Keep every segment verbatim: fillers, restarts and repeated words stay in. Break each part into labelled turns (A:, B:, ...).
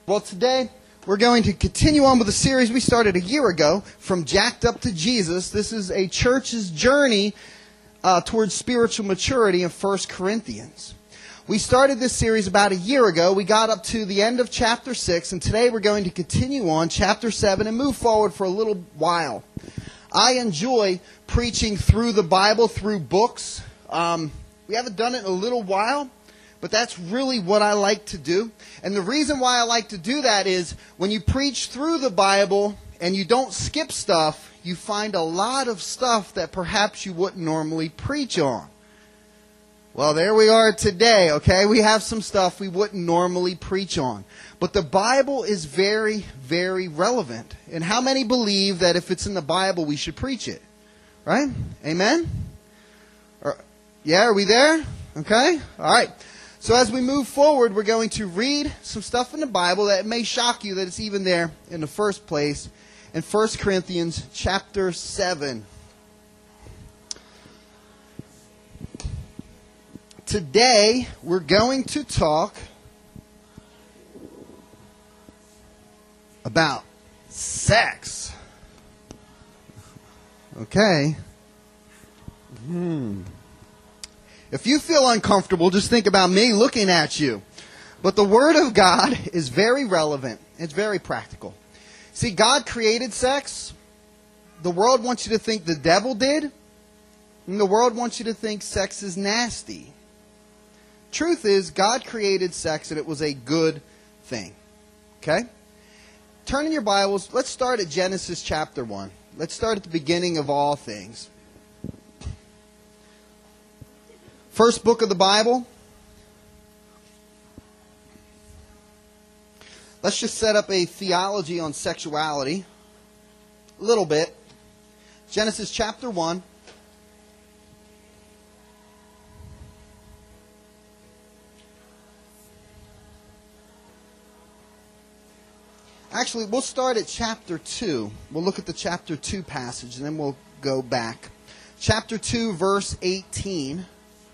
A: Well, today we're going to continue on with a series we started a year ago, From Jacked Up to Jesus. This is a church's journey uh, towards spiritual maturity in First Corinthians. We started this series about a year ago. We got up to the end of chapter six, and today we're going to continue on chapter seven and move forward for a little while. I enjoy preaching through the Bible, through books. Um, we haven't done it in a little while, but that's really what I like to do. And the reason why I like to do that is when you preach through the Bible and you don't skip stuff, you find a lot of stuff that perhaps you wouldn't normally preach on. Well, there we are today, okay? We have some stuff we wouldn't normally preach on. But the Bible is very, very relevant. And how many believe that if it's in the Bible, we should preach it? Right? Amen? Or, yeah, are we there? Okay? All right. So as we move forward, we're going to read some stuff in the Bible that may shock you that it's even there in the first place in First Corinthians chapter seven. Today, we're going to talk about sex. Okay. Hmm. If you feel uncomfortable, just think about me looking at you. But the Word of God is very relevant. It's very practical. See, God created sex. The world wants you to think the devil did. And the world wants you to think sex is nasty. Truth is, God created sex and it was a good thing. Okay? Turn in your Bibles. Let's start at Genesis chapter one. Let's start at the beginning of all things. First book of the Bible. Let's just set up a theology on sexuality. A little bit. Genesis chapter one. Actually, we'll start at chapter two. We'll look at the chapter two passage, and then we'll go back. Chapter two, verse eighteen.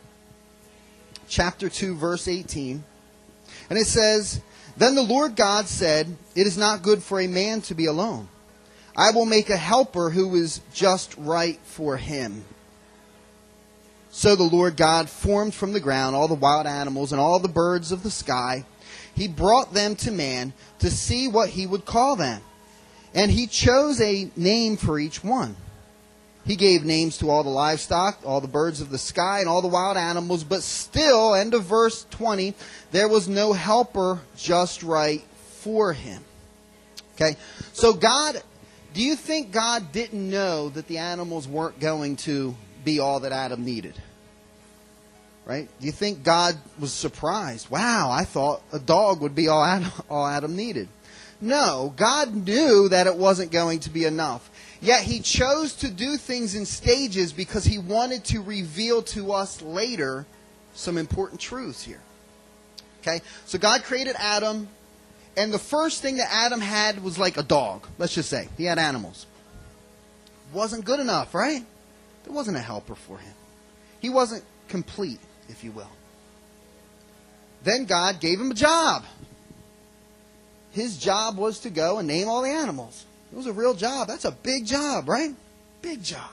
A: Chapter two, verse eighteen. And it says, "Then the Lord God said, 'It is not good for a man to be alone. I will make a helper who is just right for him.' So the Lord God formed from the ground all the wild animals and all the birds of the sky. He brought them to man to see what he would call them. And he chose a name for each one. He gave names to all the livestock, all the birds of the sky, and all the wild animals. But still," end of verse twenty, "there was no helper just right for him." Okay, so God, do you think God didn't know that the animals weren't going to be all that Adam needed? Right? Do you think God was surprised? Wow, I thought a dog would be all Adam, all Adam needed. No, God knew that it wasn't going to be enough. Yet He chose to do things in stages because He wanted to reveal to us later some important truths here. Okay? So God created Adam, and the first thing that Adam had was like a dog. Let's just say. He had animals. Wasn't good enough, right? There wasn't a helper for him. He wasn't complete, if you will. Then God gave him a job. His job was to go and name all the animals. It was a real job. That's a big job, right? Big job.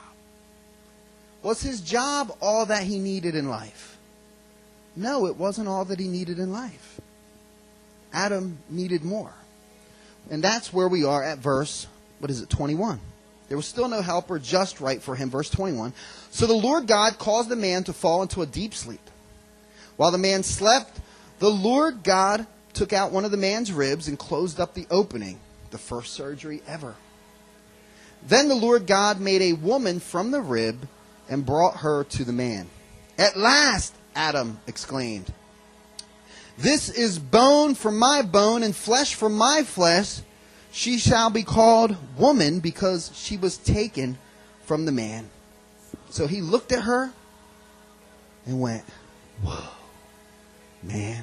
A: Was his job all that he needed in life? No, it wasn't all that he needed in life. Adam needed more. And that's where we are at verse, what is it, twenty-one. There was still no helper just right for him. Verse twenty-one. So the Lord God caused the man to fall into a deep sleep. While the man slept, the Lord God took out one of the man's ribs and closed up the opening. The first surgery ever. Then the Lord God made a woman from the rib and brought her to the man. "At last," Adam exclaimed. "This is bone from my bone and flesh from my flesh. She shall be called woman because she was taken from the man." So he looked at her and went, "Whoa, man."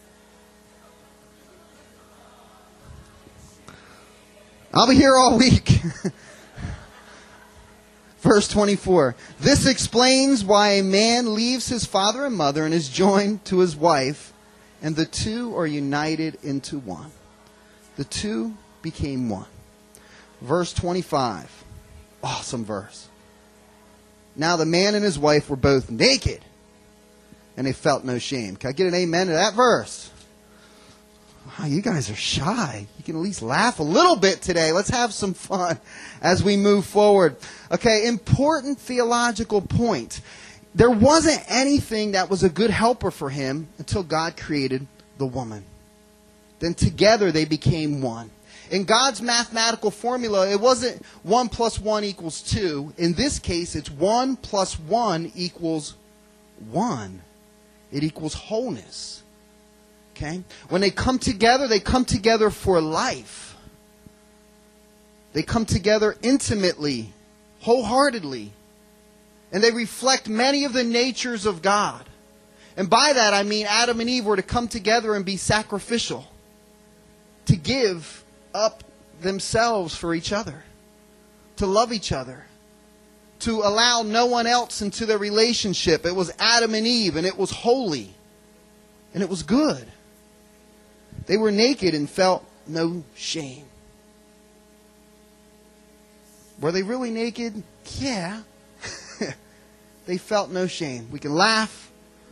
A: I'll be here all week. Verse twenty-four. "This explains why a man leaves his father and mother and is joined to his wife, and the two are united into one." the two became one. Verse twenty-five. Awesome verse. Now the man and his wife were both naked, and they felt no shame. Can I get an amen to that verse? Wow, you guys are shy. You can at least laugh a little bit today. Let's have some fun as we move forward. Okay, important theological point. There wasn't anything that was a good helper for him until God created the woman. Then together they became one. In God's mathematical formula, it wasn't one plus one equals two. In this case, it's one plus one equals one. It equals wholeness. Okay? When they come together, they come together for life. They come together intimately, wholeheartedly. And they reflect many of the natures of God. And by that I mean Adam and Eve were to come together and be sacrificial. To give up themselves for each other. To love each other. To allow no one else into their relationship. It was Adam and Eve, and it was holy. And it was good. They were naked and felt no shame. Were they really naked? Yeah. They felt no shame. We can laugh.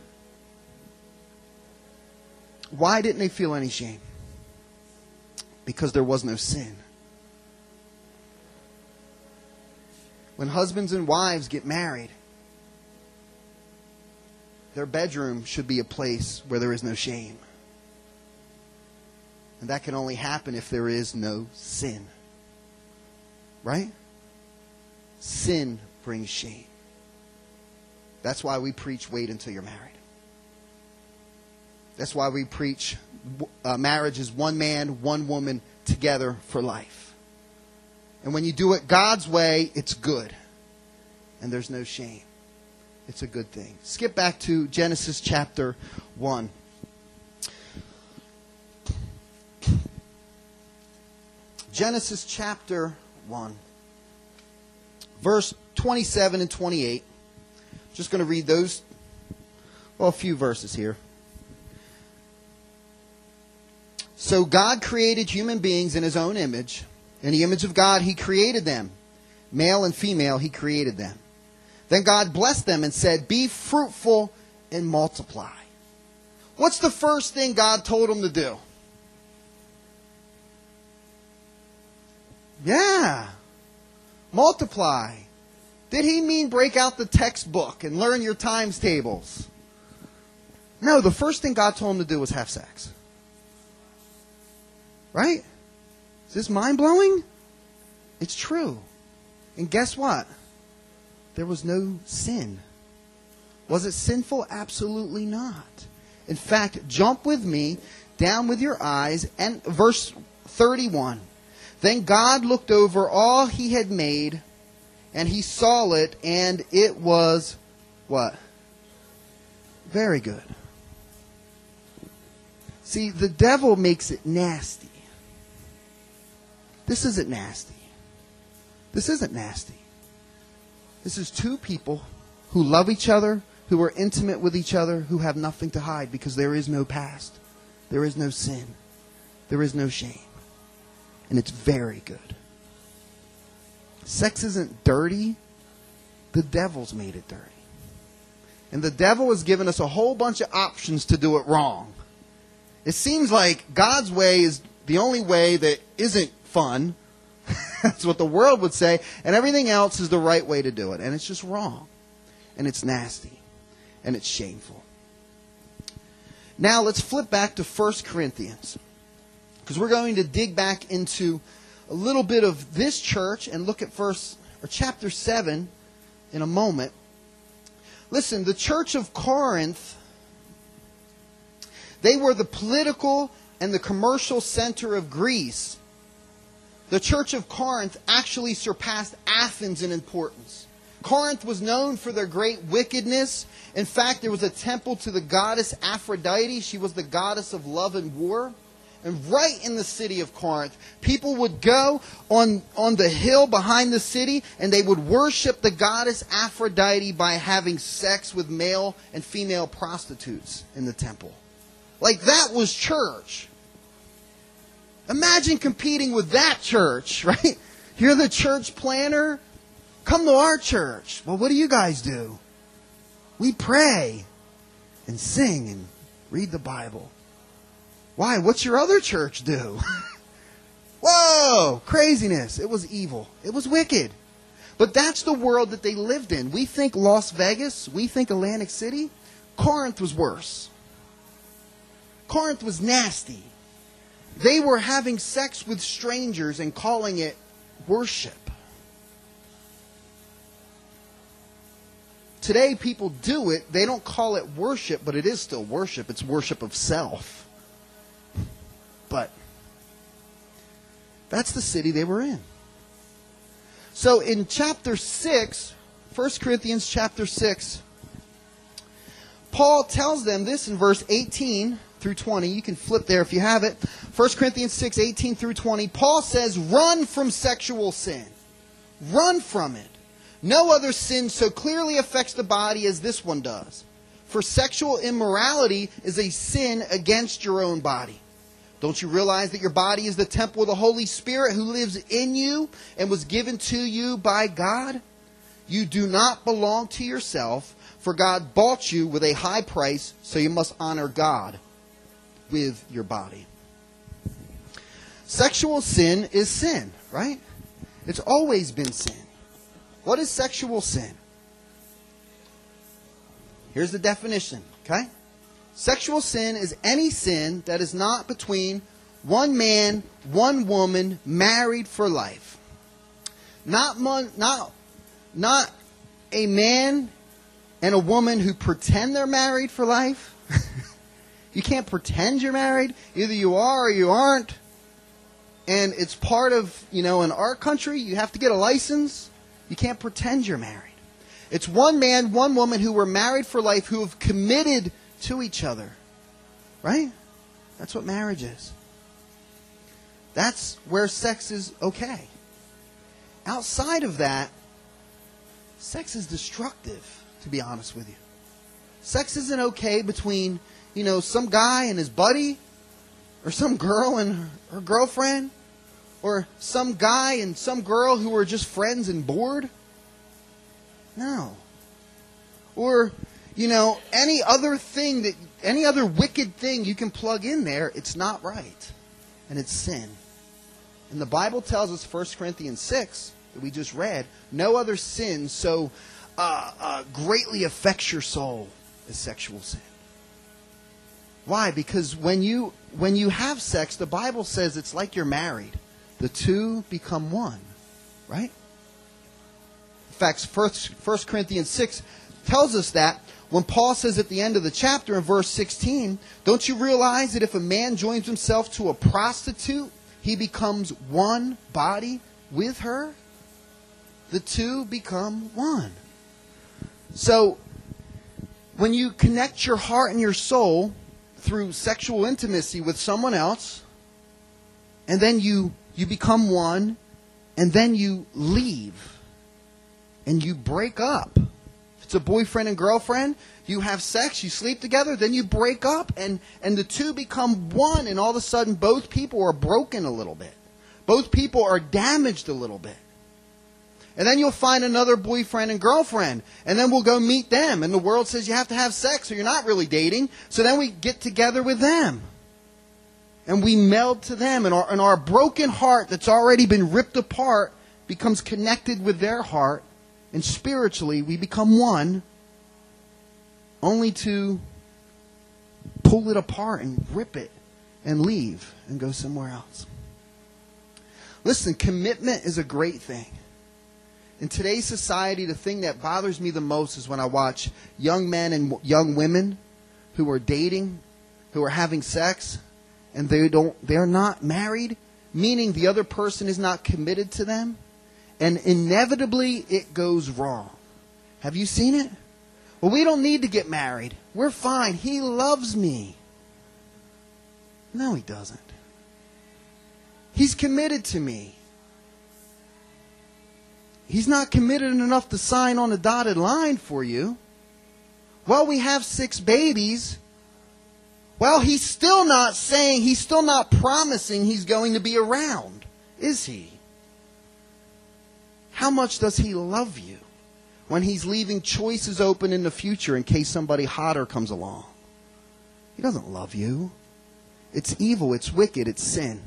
A: Why didn't they feel any shame? Because there was no sin. When husbands and wives get married, their bedroom should be a place where there is no shame. And that can only happen if there is no sin. Right? Sin brings shame. That's why we preach wait until you're married. That's why we preach uh, marriage is one man, one woman together for life. And when you do it God's way, it's good. And there's no shame. It's a good thing. Skip back to Genesis chapter one. Genesis chapter one. Verse twenty-seven and twenty-eight. Just going to read those, well, a few verses here. So God created human beings in His own image. In the image of God, He created them. Male and female, He created them. Then God blessed them and said, be fruitful and multiply. What's the first thing God told them to do? Yeah. Multiply. Did He mean break out the textbook and learn your times tables? No, the first thing God told him to do was have sex. Right? Is this mind-blowing? It's true. And guess what? There was no sin. Was it sinful? Absolutely not. In fact, jump with me down with your eyes and verse thirty-one. Then God looked over all He had made, and He saw it, and it was what? Very good. See, the devil makes it nasty. This isn't nasty. This isn't nasty. This is two people who love each other, who are intimate with each other, who have nothing to hide because there is no past. There is no sin. There is no shame. And it's very good. Sex isn't dirty. The devil's made it dirty. And the devil has given us a whole bunch of options to do it wrong. It seems like God's way is the only way that isn't fun. That's what the world would say. And everything else is the right way to do it. And it's just wrong. And it's nasty. And it's shameful. Now let's flip back to First Corinthians. Because we're going to dig back into a little bit of this church and look at verse or chapter seven in a moment. Listen, the church of Corinth, they were the political and the commercial center of Greece. The church of Corinth actually surpassed Athens in importance. Corinth was known for their great wickedness. In fact, there was a temple to the goddess Aphrodite. She was the goddess of love and war. And right in the city of Corinth, people would go on, on the hill behind the city and they would worship the goddess Aphrodite by having sex with male and female prostitutes in the temple. Like, that was church. Imagine competing with that church, right? You're the church planner. Come to our church. Well, what do you guys do? We pray and sing and read the Bible. Why? What's your other church do? Whoa! Craziness. It was evil. It was wicked. But that's the world that they lived in. We think Las Vegas. We think Atlantic City. Corinth was worse. Corinth was nasty. They were having sex with strangers and calling it worship. Today, people do it. They don't call it worship, but it is still worship. It's worship of self. But that's the city they were in. So in chapter six, First Corinthians chapter six, Paul tells them this in verse eighteen through twenty. You can flip there if you have it. First Corinthians six, eighteen through twenty. Paul says, run from sexual sin. Run from it. No other sin so clearly affects the body as this one does. For sexual immorality is a sin against your own body. Don't you realize that your body is the temple of the Holy Spirit who lives in you and was given to you by God? You do not belong to yourself, for God bought you with a high price, so you must honor God with your body. Sexual sin is sin, right? It's always been sin. What is sexual sin? Here's the definition, okay? Sexual sin is any sin that is not between one man, one woman, married for life. Not, mon- not, not a man and a woman who pretend they're married for life. You can't pretend you're married. Either you are or you aren't. And it's part of, you know, in our country, you have to get a license. You can't pretend you're married. It's one man, one woman who were married for life, who have committed to each other. Right? That's what marriage is. That's where sex is okay. Outside of that, sex is destructive, to be honest with you. Sex isn't okay between, you know, some guy and his buddy, or some girl and her, her girlfriend, or some guy and some girl who are just friends and bored. No. Or, you know, any other thing that, any other wicked thing you can plug in there, it's not right. And it's sin. And the Bible tells us, First Corinthians six, that we just read, no other sin so uh, uh, greatly affects your soul as sexual sin. Why? Because when you when you have sex, the Bible says it's like you're married. The two become one. Right? In fact, First Corinthians six tells us that when Paul says at the end of the chapter in verse sixteen, don't you realize that if a man joins himself to a prostitute, he becomes one body with her? The two become one. So, when you connect your heart and your soul through sexual intimacy with someone else, and then you, you become one, and then you leave, and you break up. If it's a boyfriend and girlfriend, you have sex, you sleep together, then you break up, and, and the two become one, and all of a sudden both people are broken a little bit. Both people are damaged a little bit. And then you'll find another boyfriend and girlfriend. And then we'll go meet them. And the world says you have to have sex or you're not really dating. So then we get together with them. And we meld to them. And our, and our broken heart that's already been ripped apart becomes connected with their heart. And spiritually we become one. Only to pull it apart and rip it and leave and go somewhere else. Listen, commitment is a great thing. In today's society, the thing that bothers me the most is when I watch young men and young women who are dating, who are having sex, and they don't, they're not married, meaning the other person is not committed to them, and inevitably it goes wrong. Have you seen it? Well, we don't need to get married. We're fine. He loves me. No, he doesn't. He's committed to me. He's not committed enough to sign on a dotted line for you. Well, we have six babies. Well, he's still not saying, he's still not promising he's going to be around, is he? How much does he love you when he's leaving choices open in the future in case somebody hotter comes along? He doesn't love you. It's evil, it's wicked, it's sin.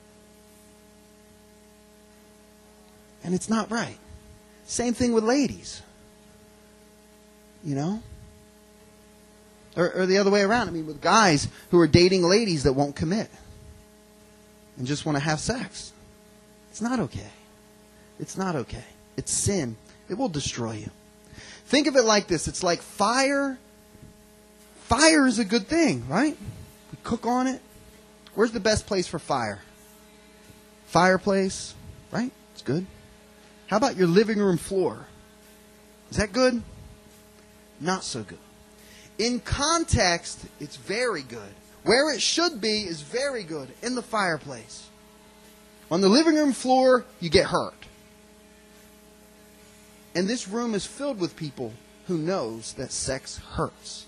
A: And it's not right. Same thing with ladies. You know? Or, or the other way around. I mean, with guys who are dating ladies that won't commit and just want to have sex. It's not okay. It's not okay. It's sin. It will destroy you. Think of it like this. It's like fire. Fire is a good thing, right? We cook on it. Where's the best place for fire? Fireplace, right? It's good. How about your living room floor? Is that good? Not so good. In context, it's very good. Where it should be is very good. In the fireplace. On the living room floor, you get hurt. And this room is filled with people who knows that sex hurts.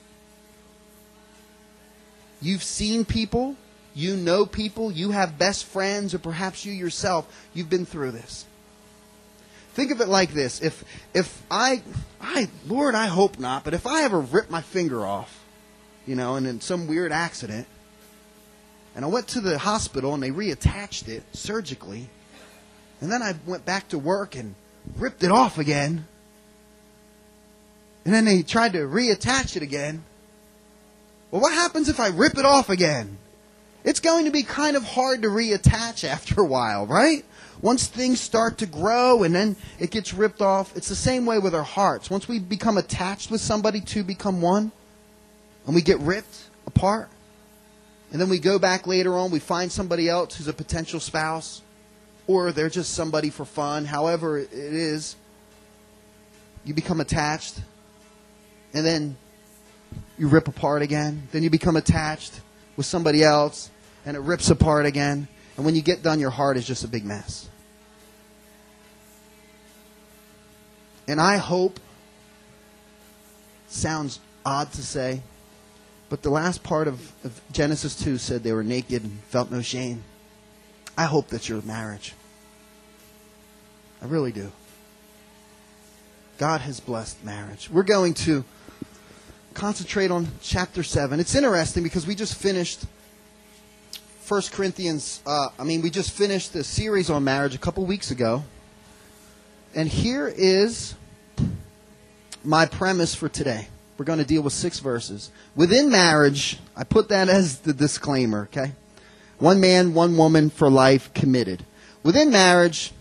A: You've seen people, you know people, you have best friends, or perhaps you yourself, you've been through this. Think of it like this. If if I, I Lord, I hope not, but if I ever rip my finger off, you know, and in some weird accident, and I went to the hospital and they reattached it surgically, and then I went back to work and ripped it off again, and then they tried to reattach it again. Well, what happens if I rip it off again? It's going to be kind of hard to reattach after a while, right? Once things start to grow and then it gets ripped off, it's the same way with our hearts. Once we become attached with somebody, two become one, and we get ripped apart, and then we go back later on, we find somebody else who's a potential spouse, or they're just somebody for fun, however it is, you become attached, and then you rip apart again. Then you become attached with somebody else, and it rips apart again. And when you get done, your heart is just a big mess. And I hope, sounds odd to say, but the last part of, of Genesis two said they were naked and felt no shame. I hope that's your marriage. I really do. God has blessed marriage. We're going to concentrate on chapter seven. It's interesting because we just finished First Corinthians, uh, I mean, we just finished the series on marriage a couple weeks ago. And here is my premise for today. We're going to deal with six verses. Within marriage, I put that as the disclaimer, okay? One man, one woman for life, committed. Within marriage,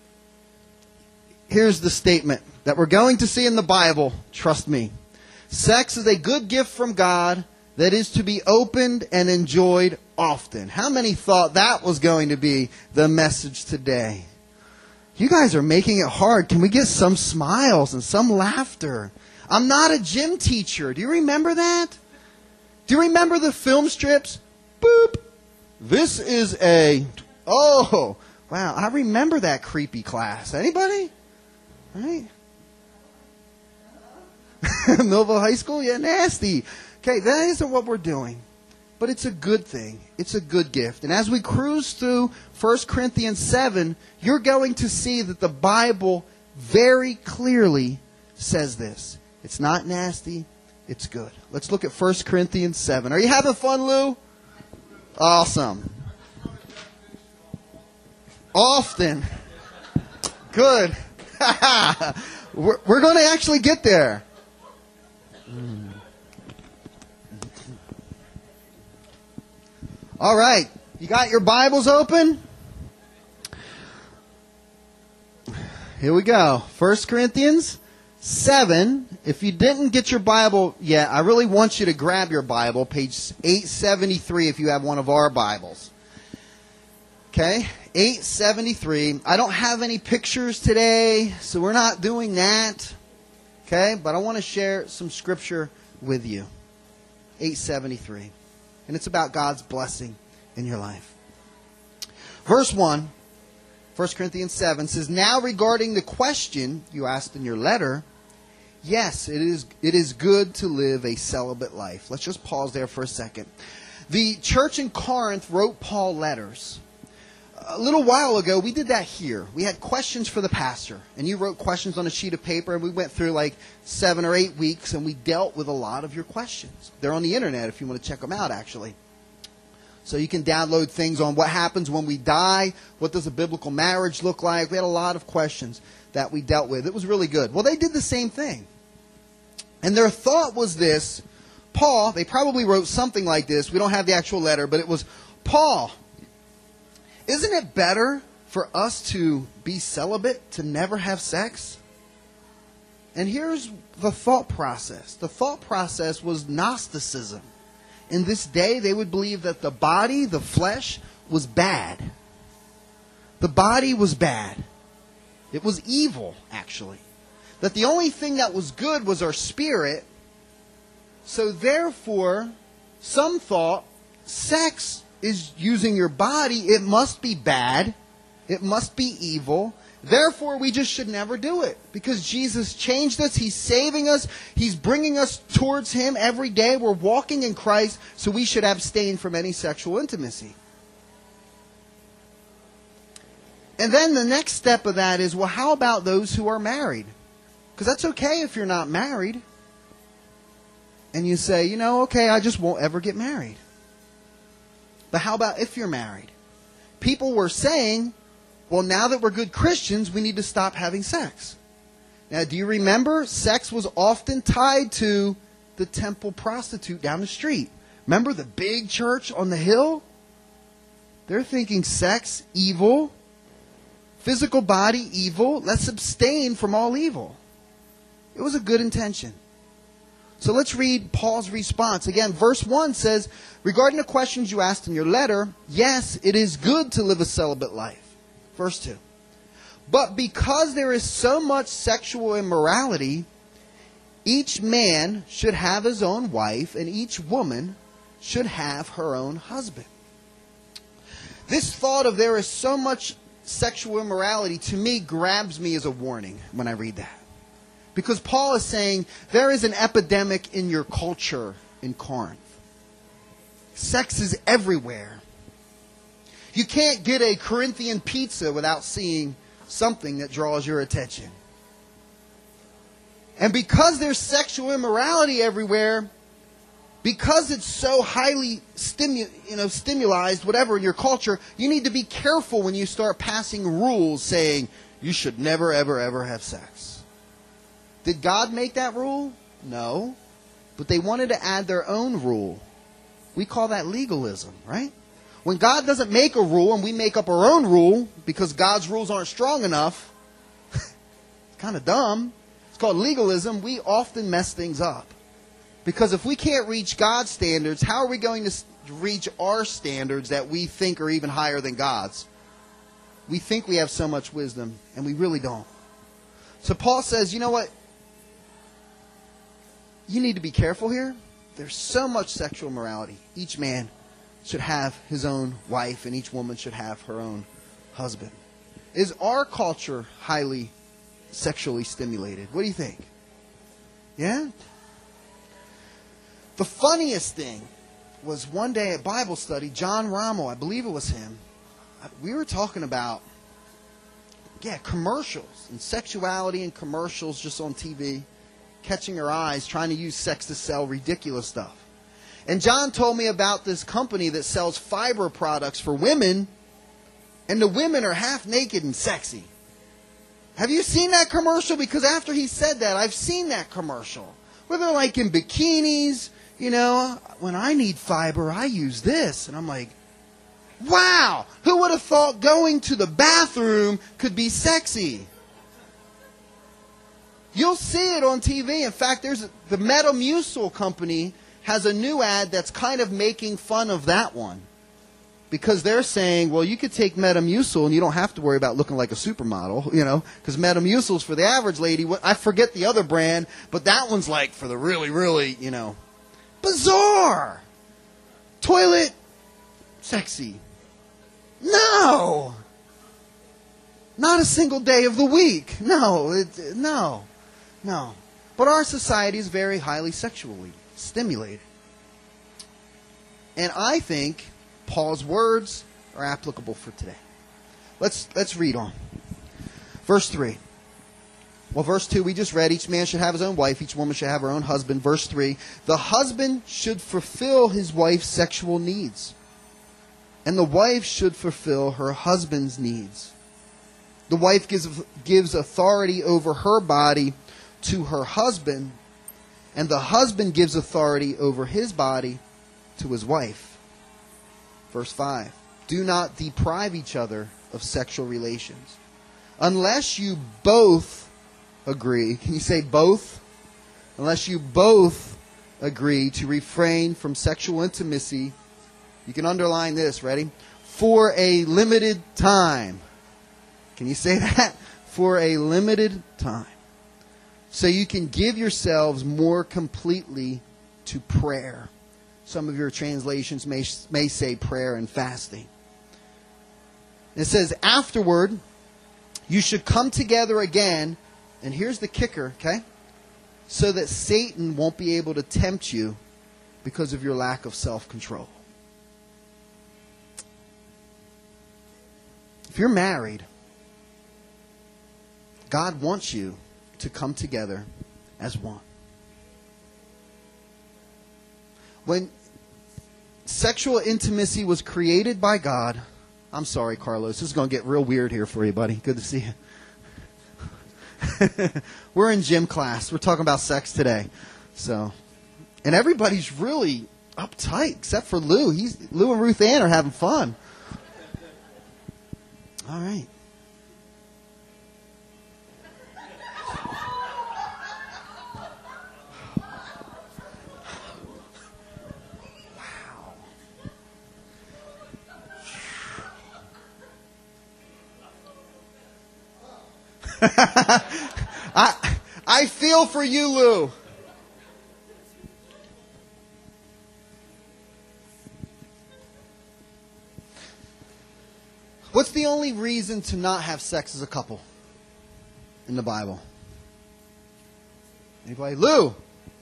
A: here's the statement that we're going to see in the Bible. Trust me. Sex is a good gift from God that is to be opened and enjoyed often. How many thought that was going to be the message today? You guys are making it hard. Can we get some smiles and some laughter? I'm not a gym teacher. Do you remember that? Do you remember the film strips? Boop. This is a... Oh, wow. I remember that creepy class. Anybody? Right? Millville High School? Yeah, nasty. Okay, that isn't what we're doing. But it's a good thing. It's a good gift. And as we cruise through First Corinthians seven, you're going to see that the Bible very clearly says this. It's not nasty. It's good. Let's look at First Corinthians seven. Are you having fun, Lou? Awesome. Often. Good. we're we're going to actually get there. Mm. All right. You got your Bibles open? Here we go. First Corinthians seven. If you didn't get your Bible yet, I really want you to grab your Bible, page eight seventy-three if you have one of our Bibles. Okay? eight seventy-three. I don't have any pictures today, so we're not doing that. Okay? But I want to share some scripture with you. eight seventy-three. And it's about God's blessing in your life. Verse one, First Corinthians seven says, "Now regarding the question you asked in your letter, yes, it is it is good to live a celibate life." Let's just pause there for a second. The church in Corinth wrote Paul letters. A little while ago, we did that here. We had questions for the pastor, and you wrote questions on a sheet of paper, and we went through like seven or eight weeks, and we dealt with a lot of your questions. They're on the internet if you want to check them out, actually. So you can download things on what happens when we die, what does a biblical marriage look like. We had a lot of questions that we dealt with. It was really good. Well, they did the same thing. And their thought was this: Paul, they probably wrote something like this. We don't have the actual letter, but it was, Paul, isn't it better for us to be celibate, to never have sex? And here's the thought process. The thought process was Gnosticism. In this day, they would believe that the body, the flesh, was bad. The body was bad. It was evil, actually. That the only thing that was good was our spirit. So therefore, some thought sex is using your body. It must be bad. It must be evil. Therefore, we just should never do it. Because Jesus changed us. He's saving us. He's bringing us towards Him every day. We're walking in Christ, so we should abstain from any sexual intimacy. And then the next step of that is, well, how about those who are married? Because that's okay if you're not married. And you say, you know, okay, I just won't ever get married. But how about if you're married? People were saying, well, now that we're good Christians, we need to stop having sex. Now, do you remember? Sex was often tied to the temple prostitute down the street. Remember the big church on the hill? They're thinking sex, evil. Physical body, evil. Let's abstain from all evil. It was a good intention. So let's read Paul's response. Again, verse one says, regarding the questions you asked in your letter, yes, it is good to live a celibate life. Verse two. But because there is so much sexual immorality, each man should have his own wife, and each woman should have her own husband. This thought of there is so much sexual immorality, to me, grabs me as a warning when I read that. Because Paul is saying there is an epidemic in your culture in Corinth. Sex is everywhere. You can't get a Corinthian pizza without seeing something that draws your attention. And because there's sexual immorality everywhere, because it's so highly stimu- you know, stimulized, whatever, in your culture, you need to be careful when you start passing rules saying you should never, ever, ever have sex. Did God make that rule? No. But they wanted to add their own rule. We call that legalism, right? When God doesn't make a rule and we make up our own rule because God's rules aren't strong enough, it's kind of dumb. It's called legalism. We often mess things up. Because if we can't reach God's standards, how are we going to reach our standards that we think are even higher than God's? We think we have so much wisdom, and we really don't. So Paul says, you know what? You need to be careful here. There's so much sexual morality. Each man should have his own wife, and each woman should have her own husband. Is our culture highly sexually stimulated? What do you think? Yeah? The funniest thing was one day at Bible study, John Rommel, I believe it was him, we were talking about, yeah, commercials and sexuality and commercials just on T V, catching our eyes, trying to use sex to sell ridiculous stuff. And John told me about this company that sells fiber products for women, and the women are half naked and sexy. Have you seen that commercial? Because after he said that, I've seen that commercial. Where they're like in bikinis, you know, when I need fiber, I use this. And I'm like, wow, who would have thought going to the bathroom could be sexy? You'll see it on T V. In fact, there's a, the Metamucil company has a new ad that's kind of making fun of that one. Because they're saying, well, you could take Metamucil and you don't have to worry about looking like a supermodel, you know, because Metamucil's for the average lady. I forget the other brand, but that one's like for the really, really, you know, bizarre. Toilet, sexy. No. Not a single day of the week. No, it, no, no. But our society is very highly sexually stimulated. And I think Paul's words are applicable for today. Let's let's read on. Verse three. Well, verse two, we just read, each man should have his own wife, each woman should have her own husband. Verse three, the husband should fulfill his wife's sexual needs, and the wife should fulfill her husband's needs. The wife gives, gives authority over her body to her husband, and the husband gives authority over his body to his wife. Verse five, do not deprive each other of sexual relations, unless you both agree. Can you say both? Unless you both agree to refrain from sexual intimacy. You can underline this. Ready? For a limited time. Can you say that? For a limited time. So you can give yourselves more completely to prayer. Some of your translations may, may say prayer and fasting. It says, afterward, you should come together again. And here's the kicker, okay? So that Satan won't be able to tempt you because of your lack of self-control. If you're married, God wants you to come together as one. When sexual intimacy was created by God, I'm sorry, Carlos, this is going to get real weird here for you, buddy. Good to see you. We're in gym class. We're talking about sex today. So, and everybody's really uptight except for Lou. He's Lou and Ruth Ann are having fun. All right. I I feel for you, Lou. What's the only reason to not have sex as a couple in the Bible? Anybody? Lou?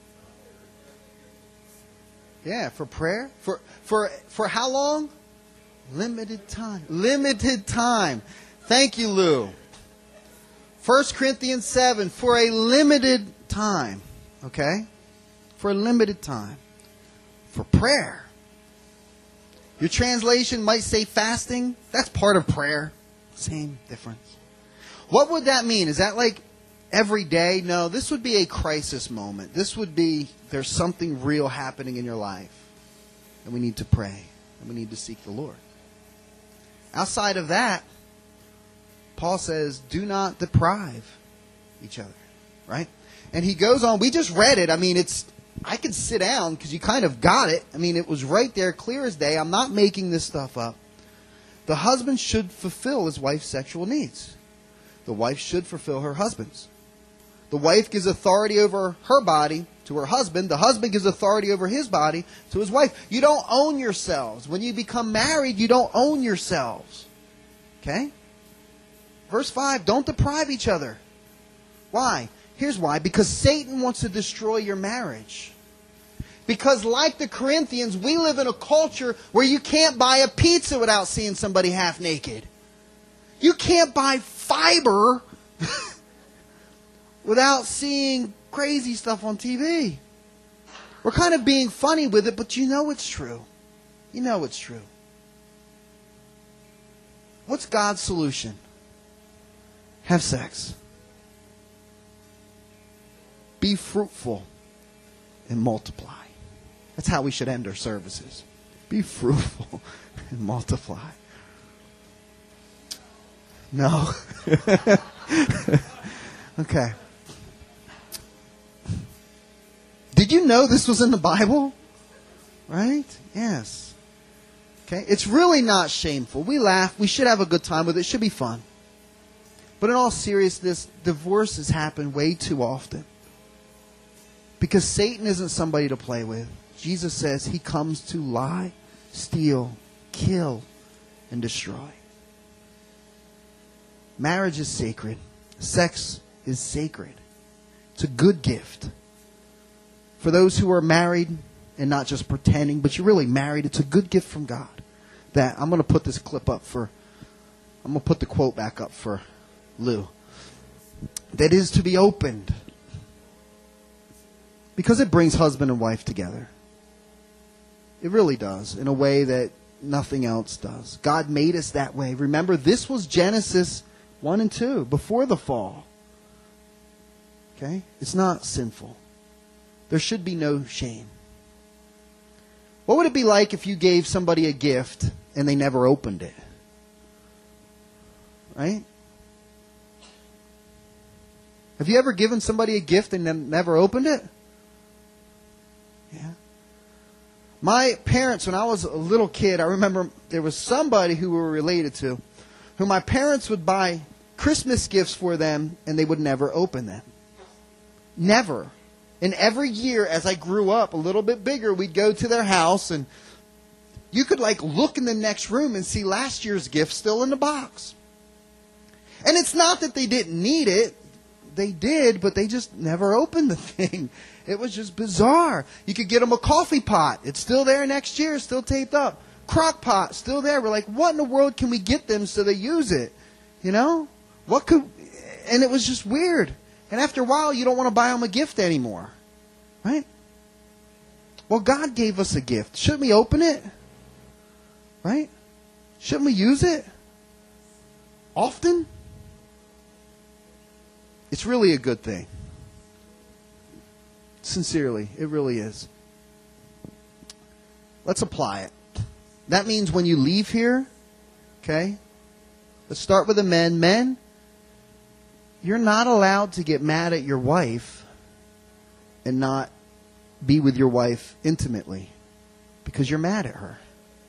A: Yeah, for prayer? For for for how long? Limited time. Limited time. Thank you, Lou. First Corinthians seven, for a limited time. Okay? For a limited time. For prayer. Your translation might say fasting. That's part of prayer. Same difference. What would that mean? Is that like every day? No, this would be a crisis moment. This would be there's something real happening in your life. And we need to pray. And we need to seek the Lord. Outside of that, Paul says, do not deprive each other. Right? And he goes on. We just read it. I mean, it's... I can sit down because you kind of got it. I mean, it was right there, clear as day. I'm not making this stuff up. The husband should fulfill his wife's sexual needs. The wife should fulfill her husband's. The wife gives authority over her body to her husband. The husband gives authority over his body to his wife. You don't own yourselves. When you become married, you don't own yourselves. Okay? Verse five, don't deprive each other. Why? Here's why. Because Satan wants to destroy your marriage. Because like the Corinthians, we live in a culture where you can't buy a pizza without seeing somebody half naked. You can't buy fiber without seeing crazy stuff on T V. We're kind of being funny with it, but you know it's true. You know it's true. What's God's solution? Have sex. Be fruitful and multiply. That's how we should end our services. Be fruitful and multiply. No. Okay. Did you know this was in the Bible? Right? Yes. Okay. It's really not shameful. We laugh. We should have a good time with it. It should be fun. But in all seriousness, divorces happen way too often. Because Satan isn't somebody to play with. Jesus says he comes to lie, steal, kill, and destroy. Marriage is sacred. Sex is sacred. It's a good gift. For those who are married and not just pretending, but you're really married. It's a good gift from God. That I'm going to put this clip up for, I'm going to put the quote back up for Lou. That is to be opened. Because it brings husband and wife together. It really does, in a way that nothing else does. God made us that way. Remember, this was Genesis one and two, before the fall. Okay? It's not sinful. There should be no shame. What would it be like if you gave somebody a gift and they never opened it? Right? Have you ever given somebody a gift and then never opened it? Yeah. My parents, when I was a little kid, I remember there was somebody who we were related to, who my parents would buy Christmas gifts for them and they would never open them. Never. And every year as I grew up a little bit bigger, we'd go to their house and you could like look in the next room and see last year's gift still in the box. And it's not that they didn't need it. They did, but they just never opened the thing. It was just bizarre. You could get them a coffee pot. It's still there next year, still taped up. Crock pot, still there. We're like, what in the world can we get them so they use it? You know? What could... And it was just weird. And after a while, you don't want to buy them a gift anymore. Right? Well, God gave us a gift. Shouldn't we open it? Right? Shouldn't we use it? Often? It's really a good thing. Sincerely, it really is. Let's apply it. That means when you leave here, okay, let's start with the men. Men, you're not allowed to get mad at your wife and not be with your wife intimately because you're mad at her.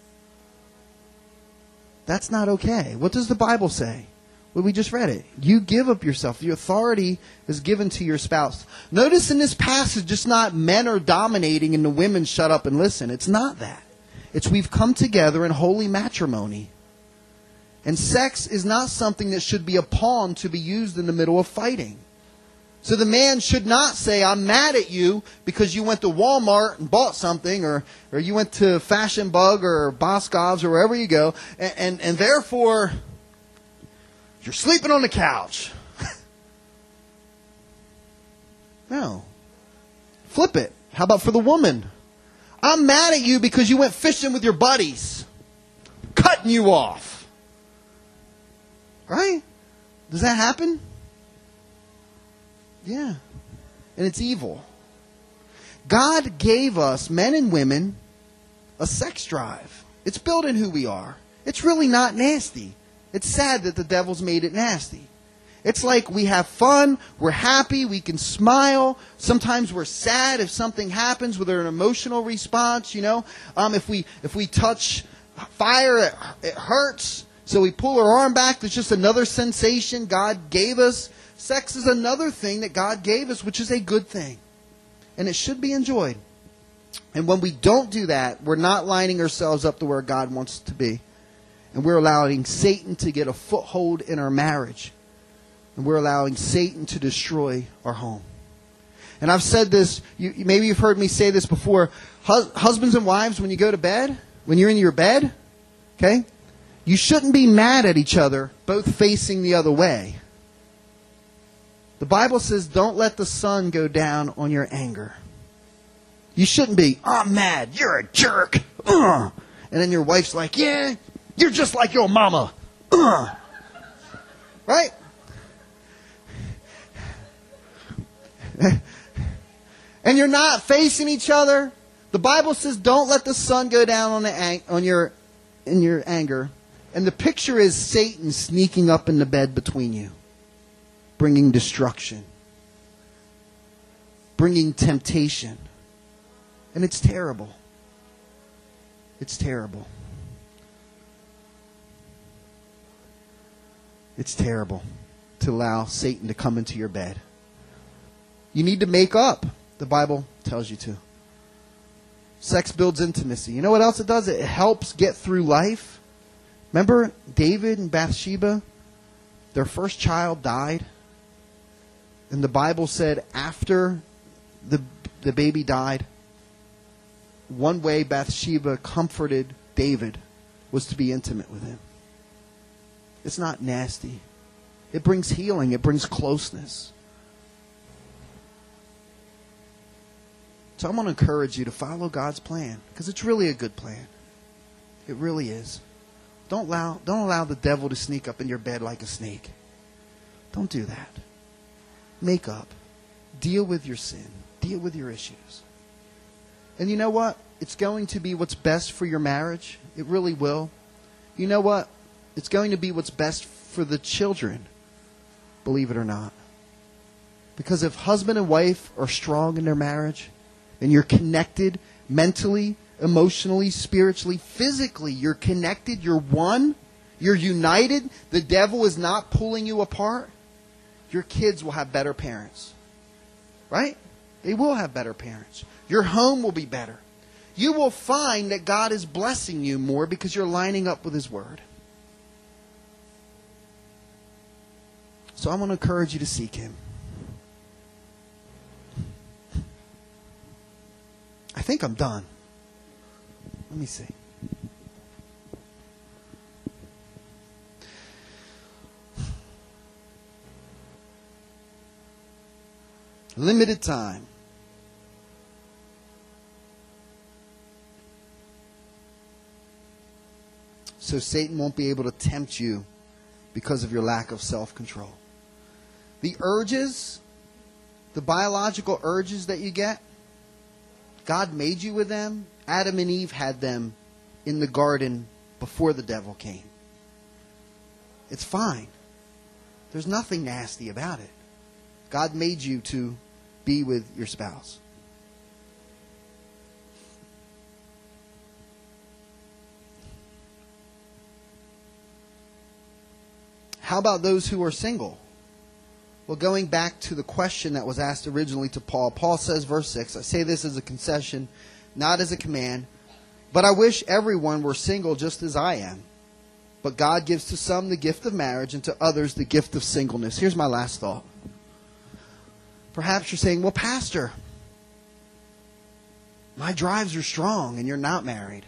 A: That's not okay. What does the Bible say? Well, we just read it. You give up yourself. The authority is given to your spouse. Notice in this passage, it's not men are dominating and the women shut up and listen. It's not that. It's we've come together in holy matrimony. And sex is not something that should be a pawn to be used in the middle of fighting. So the man should not say, I'm mad at you because you went to Walmart and bought something, or, or you went to Fashion Bug or Boscov's or wherever you go, and, and, and therefore... you're sleeping on the couch. No. Flip it. How about for the woman? I'm mad at you because you went fishing with your buddies. Cutting you off. Right? Does that happen? Yeah. And it's evil. God gave us, men and women, a sex drive. It's built in who we are. It's really not nasty. It's sad that the devil's made it nasty. It's like we have fun, we're happy, we can smile. Sometimes we're sad if something happens with an emotional response, you know. Um, if we if we touch fire, it, it hurts. So we pull our arm back. There's just another sensation God gave us. Sex is another thing that God gave us, which is a good thing. And it should be enjoyed. And when we don't do that, we're not lining ourselves up to where God wants us to be. And we're allowing Satan to get a foothold in our marriage. And we're allowing Satan to destroy our home. And I've said this, you, maybe you've heard me say this before. Hus- husbands and wives, when you go to bed, when you're in your bed, okay, you shouldn't be mad at each other, both facing the other way. The Bible says, don't let the sun go down on your anger. You shouldn't be, I'm mad, you're a jerk. Ugh. And then your wife's like, yeah, you're just like your mama. Ugh. Right? And you're not facing each other. The Bible says, don't let the sun go down on the ang- on your in your anger. And the picture is Satan sneaking up in the bed between you, bringing destruction, bringing temptation. And it's terrible. It's terrible. It's terrible to allow Satan to come into your bed. You need to make up. The Bible tells you to. Sex builds intimacy. You know what else it does? It helps get through life. Remember David and Bathsheba? Their first child died. And the Bible said after the, the baby died, one way Bathsheba comforted David was to be intimate with him. It's not nasty. It brings healing. It brings closeness. So I'm going to encourage you to follow God's plan, because it's really a good plan. It really is. Don't allow, don't allow the devil to sneak up in your bed like a snake. Don't do that. Make up. Deal with your sin. Deal with your issues. And you know what? It's going to be what's best for your marriage. It really will. You know what? It's going to be what's best for the children. Believe it or not. Because if husband and wife are strong in their marriage, and you're connected mentally, emotionally, spiritually, physically, you're connected, you're one, you're united, the devil is not pulling you apart, your kids will have better parents. Right? They will have better parents. Your home will be better. You will find that God is blessing you more because you're lining up with His Word. So I'm going to encourage you to seek Him. I think I'm done. Let me see. Limited time. So Satan won't be able to tempt you because of your lack of self-control. The urges, the biological urges that you get, God made you with them. Adam and Eve had them in the garden before the devil came. It's fine. There's nothing nasty about it. God made you to be with your spouse. How about those who are single? Well, going back to the question that was asked originally to Paul, Paul says, verse six, I say this as a concession, not as a command, but I wish everyone were single just as I am. But God gives to some the gift of marriage and to others the gift of singleness. Here's my last thought. Perhaps you're saying, well, Pastor, my drives are strong and you're not married.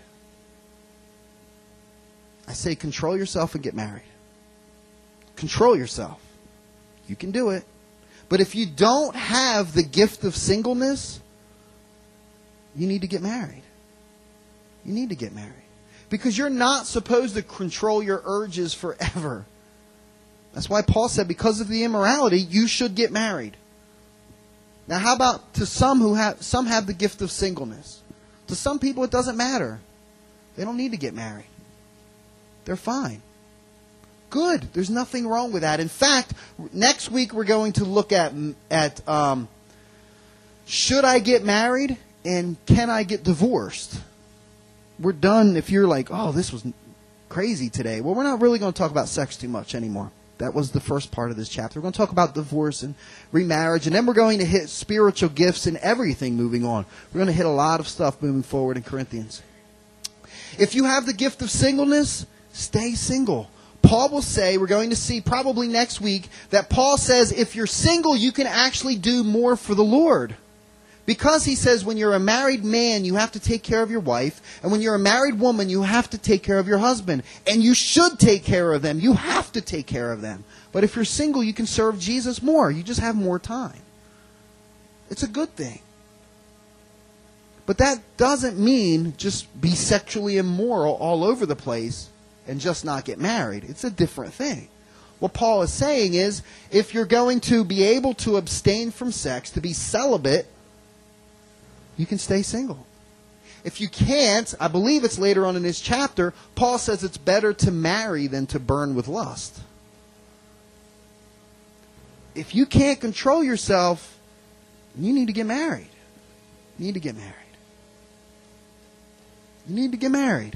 A: I say control yourself and get married. Control yourself. You can do it. But if you don't have the gift of singleness, you need to get married. You need to get married. Because you're not supposed to control your urges forever. That's why Paul said, because of the immorality, you should get married. Now, how about to some who have, some have the gift of singleness? To some people, it doesn't matter. They don't need to get married. They're fine. Good. There's nothing wrong with that. In fact, next week we're going to look at, at um, should I get married and can I get divorced? We're done if you're like, oh, this was crazy today. Well, we're not really going to talk about sex too much anymore. That was the first part of this chapter. We're going to talk about divorce and remarriage, and then we're going to hit spiritual gifts and everything moving on. We're going to hit a lot of stuff moving forward in Corinthians. If you have the gift of singleness, stay single. Paul will say, we're going to see probably next week, that Paul says if you're single, you can actually do more for the Lord. Because he says when you're a married man, you have to take care of your wife. And when you're a married woman, you have to take care of your husband. And you should take care of them. You have to take care of them. But if you're single, you can serve Jesus more. You just have more time. It's a good thing. But that doesn't mean just be sexually immoral all over the place and just not get married. It's a different thing. What Paul is saying is, if you're going to be able to abstain from sex, to be celibate, you can stay single. If you can't, I believe it's later on in this chapter, Paul says it's better to marry than to burn with lust. If you can't control yourself, you need to get married. You need to get married. You need to get married.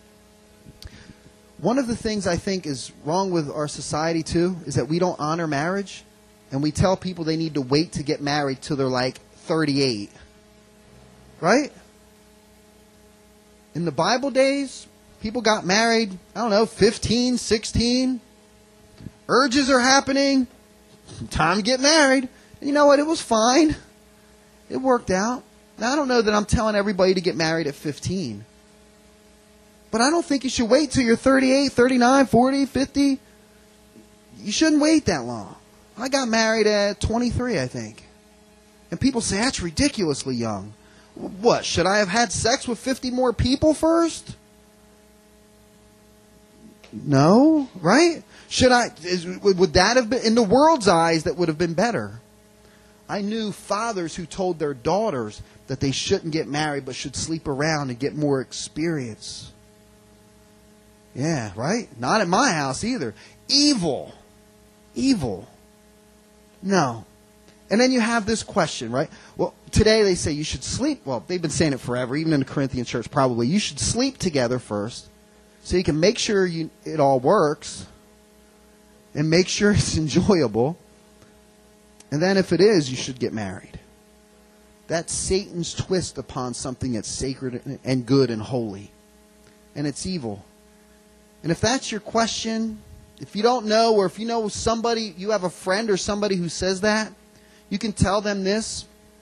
A: One of the things I think is wrong with our society too is that we don't honor marriage, and we tell people they need to wait to get married till they're like thirty-eight. Right? In the Bible days, people got married, I don't know, fifteen, sixteen. Urges are happening. Time to get married. And you know what? It was fine. It worked out. Now, I don't know that I'm telling everybody to get married at fifteen. But I don't think you should wait till you're thirty-eight, thirty-nine, forty, fifty. You shouldn't wait that long. I got married at twenty-three, I think. And people say, that's ridiculously young. What, should I have had sex with fifty more people first? No, right? Should I, is, would that have been, in the world's eyes, that would have been better. I knew fathers who told their daughters that they shouldn't get married but should sleep around and get more experience. Yeah, right? Not at my house either. Evil. Evil. No. And then you have this question, right? Well, today they say you should sleep. Well, they've been saying it forever, even in the Corinthian church probably. You should sleep together first so you can make sure you, it all works and make sure it's enjoyable. And then if it is, you should get married. That's Satan's twist upon something that's sacred and good and holy. And it's evil. And if that's your question, if you don't know, or if you know somebody, you have a friend or somebody who says that, you can tell them this.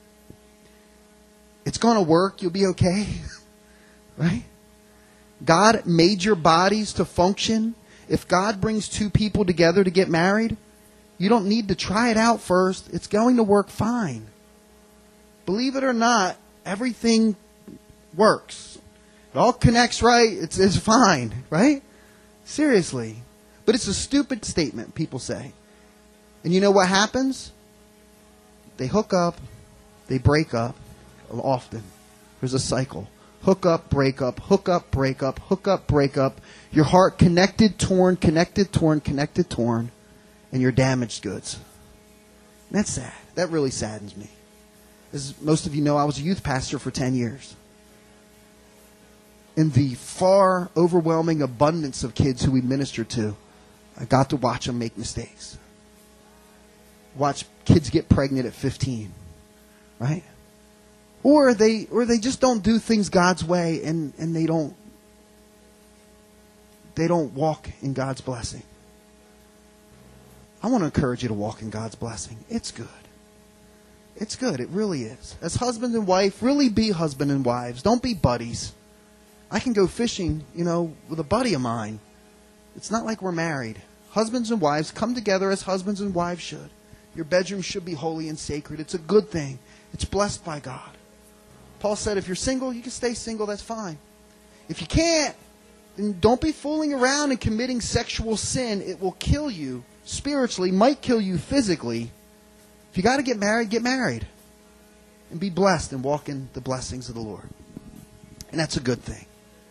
A: It's going to work. You'll be okay. Right? God made your bodies to function. If God brings two people together to get married, you don't need to try it out first. It's going to work fine. Believe it or not, everything works. It all connects right. It's, it's fine. Right? Seriously. But it's a stupid statement, people say. And you know what happens? They hook up, they break up, often. There's a cycle. Hook up, break up, hook up, break up, hook up, break up. Your heart connected, torn, connected, torn, connected, torn. And you're damaged goods. And that's sad. That really saddens me. As most of you know, I was a youth pastor for ten years. In the far overwhelming abundance of kids who we minister to, I got to watch them make mistakes. Watch kids get pregnant at fifteen, right? Or they or they just don't do things God's way, and, and they don't they don't walk in God's blessing. I want to encourage you to walk in God's blessing. It's good. It's good. It really is. As husband and wife, really be husband and wives. Don't be buddies. I can go fishing, you know, with a buddy of mine. It's not like we're married. Husbands and wives come together as husbands and wives should. Your bedroom should be holy and sacred. It's a good thing. It's blessed by God. Paul said if you're single, you can stay single. That's fine. If you can't, then don't be fooling around and committing sexual sin. It will kill you spiritually, might kill you physically. If you got to get married, get married. And be blessed and walk in the blessings of the Lord. And that's a good thing.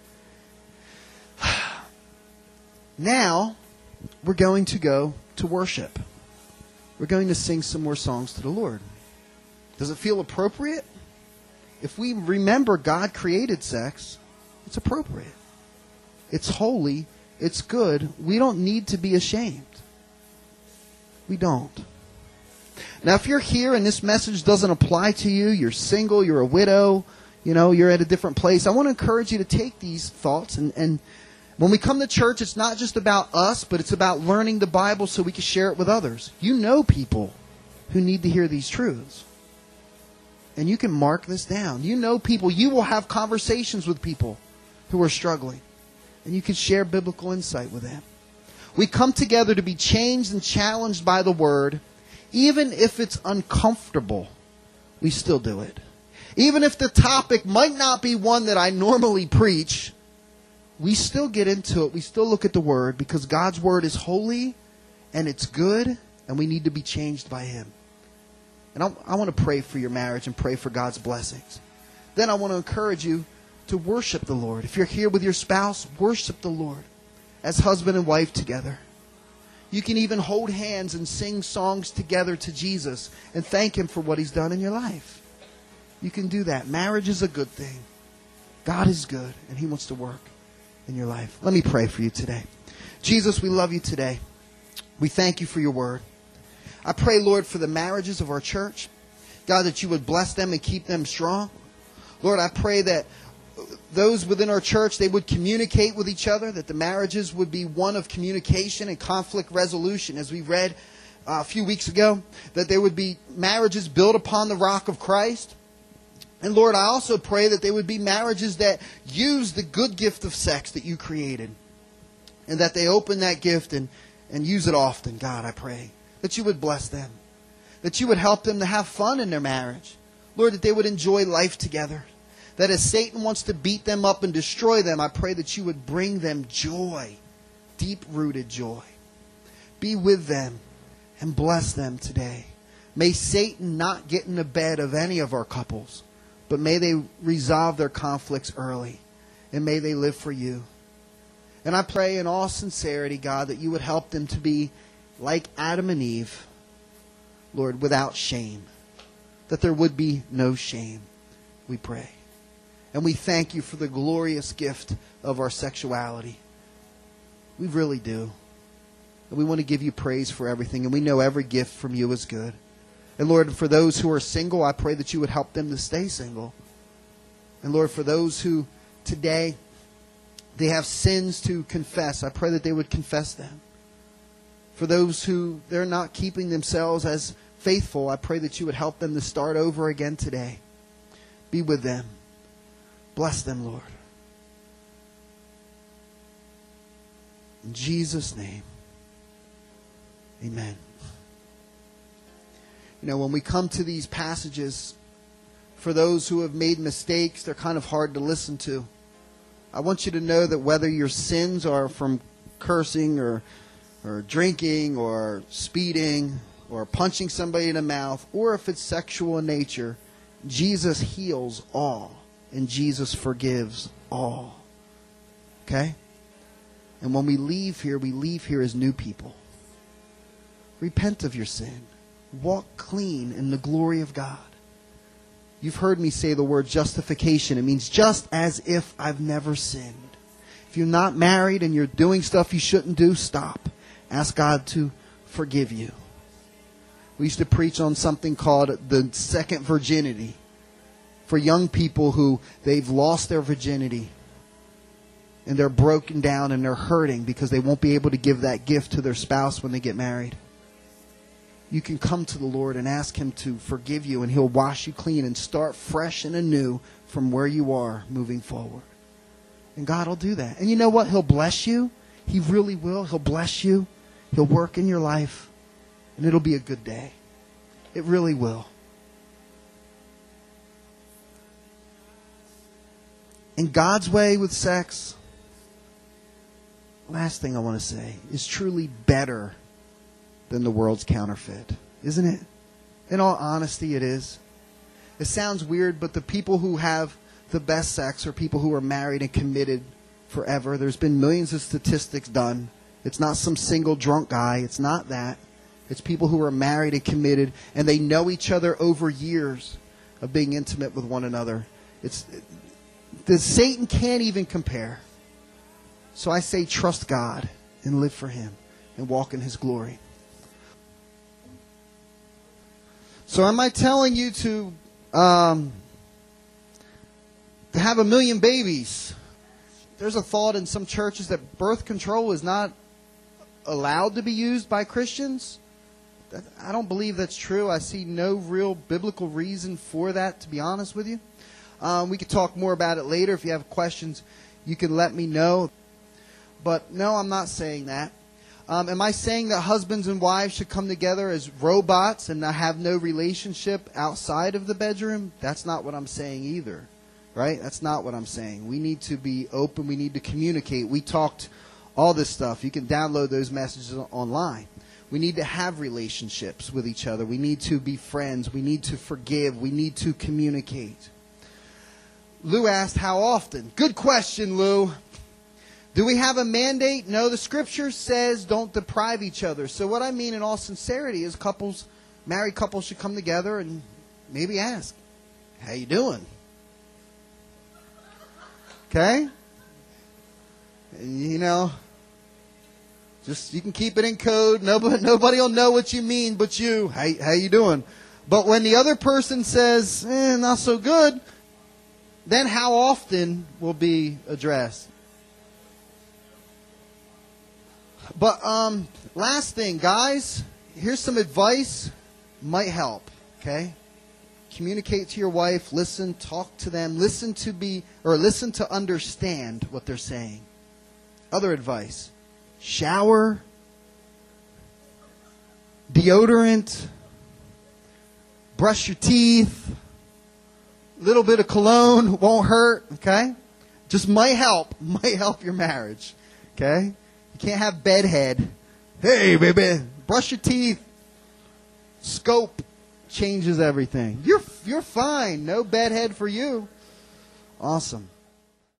A: Now, we're going to go to worship. We're going to sing some more songs to the Lord. Does it feel appropriate? If we remember God created sex, it's appropriate. It's holy. It's good. We don't need to be ashamed. We don't. Now, if you're here and this message doesn't apply to you, you're single, you're a widow, you know, you're at a different place, I want to encourage you to take these thoughts and, and when we come to church, it's not just about us, but it's about learning the Bible so we can share it with others. You know people who need to hear these truths. And you can mark this down. You know people. You will have conversations with people who are struggling. And you can share biblical insight with them. We come together to be changed and challenged by the Word. Even if it's uncomfortable, we still do it. Even if the topic might not be one that I normally preach, we still get into it. We still look at the Word because God's Word is holy and it's good and we need to be changed by Him. And I, I want to pray for your marriage and pray for God's blessings. Then I want to encourage you to worship the Lord. If you're here with your spouse, worship the Lord as husband and wife together. You can even hold hands and sing songs together to Jesus and thank Him for what He's done in your life. You can do that. Marriage is a good thing. God is good and He wants to work in your life. Let me pray for you today. Jesus, we love you today. We thank you for your word. I pray, Lord, for the marriages of our church. God, that you would bless them and keep them strong. Lord, I pray that those within our church, they would communicate with each other, that the marriages would be one of communication and conflict resolution, as we read uh, a few weeks ago, that there would be marriages built upon the rock of Christ. And Lord, I also pray that they would be marriages that use the good gift of sex that you created. And that they open that gift and, and use it often. God, I pray that you would bless them. That you would help them to have fun in their marriage. Lord, that they would enjoy life together. That as Satan wants to beat them up and destroy them, I pray that you would bring them joy. Deep-rooted joy. Be with them and bless them today. May Satan not get in the bed of any of our couples. But may they resolve their conflicts early. And may they live for you. And I pray in all sincerity, God, that you would help them to be like Adam and Eve, Lord, without shame. That there would be no shame, we pray. And we thank you for the glorious gift of our sexuality. We really do. And we want to give you praise for everything. And we know every gift from you is good. And Lord, for those who are single, I pray that you would help them to stay single. And Lord, for those who today, they have sins to confess, I pray that they would confess them. For those who they're not keeping themselves as faithful, I pray that you would help them to start over again today. Be with them. Bless them, Lord. In Jesus' name, amen. You know, when we come to these passages, for those who have made mistakes, they're kind of hard to listen to. I want you to know that whether your sins are from cursing or, or drinking or speeding or punching somebody in the mouth, or if it's sexual in nature, Jesus heals all and Jesus forgives all. Okay? And when we leave here, we leave here as new people. Repent of your sin. Walk clean in the glory of God. You've heard me say the word justification. It means just as if I've never sinned. If you're not married and you're doing stuff you shouldn't do, stop. Ask God to forgive you. We used to preach on something called the second virginity. For young people who they've lost their virginity. And they're broken down and they're hurting because they won't be able to give that gift to their spouse when they get married. You can come to the Lord and ask Him to forgive you, and He'll wash you clean and start fresh and anew from where you are moving forward. And God will do that. And you know what? He'll bless you. He really will. He'll bless you. He'll work in your life. And it'll be a good day. It really will. And God's way with sex, last thing I want to say, is truly better than the world's counterfeit. Isn't it? In all honesty, it is. It sounds weird, but the people who have the best sex are people who are married and committed forever. There's been millions of statistics done. It's not some single drunk guy. It's not that. It's people who are married and committed, and they know each other over years of being intimate with one another. It's the Satan can't even compare. So I say trust God and live for Him and walk in His glory. So am I telling you to um, to have a million babies? There's a thought in some churches that birth control is not allowed to be used by Christians. I don't believe that's true. I see no real biblical reason for that, to be honest with you. Um, we could talk more about it later. If you have questions, you can let me know. But no, I'm not saying that. Um, am I saying that husbands and wives should come together as robots and not have no relationship outside of the bedroom? That's not what I'm saying either. Right? That's not what I'm saying. We need to be open. We need to communicate. We talked all this stuff. You can download those messages online. We need to have relationships with each other. We need to be friends. We need to forgive. We need to communicate. Lou asked, how often? Good question, Lou. Do we have a mandate? No, the Scripture says don't deprive each other. So what I mean in all sincerity is couples, married couples should come together and maybe ask, how you doing? Okay? You know, just you can keep it in code. Nobody, nobody will know what you mean but you. How, how you doing? But when the other person says, eh, not so good, then how often will be addressed. But um, last thing, guys, here's some advice. Might help, okay? Communicate to your wife. Listen, talk to them. Listen to be, or listen to understand what they're saying. Other advice. Shower. Deodorant. Brush your teeth. A little bit of cologne won't hurt, okay? Just might help. Might help your marriage, okay? You can't have bedhead. Hey, baby, brush your teeth. Scope changes everything. You're you're fine. No bedhead for you. Awesome.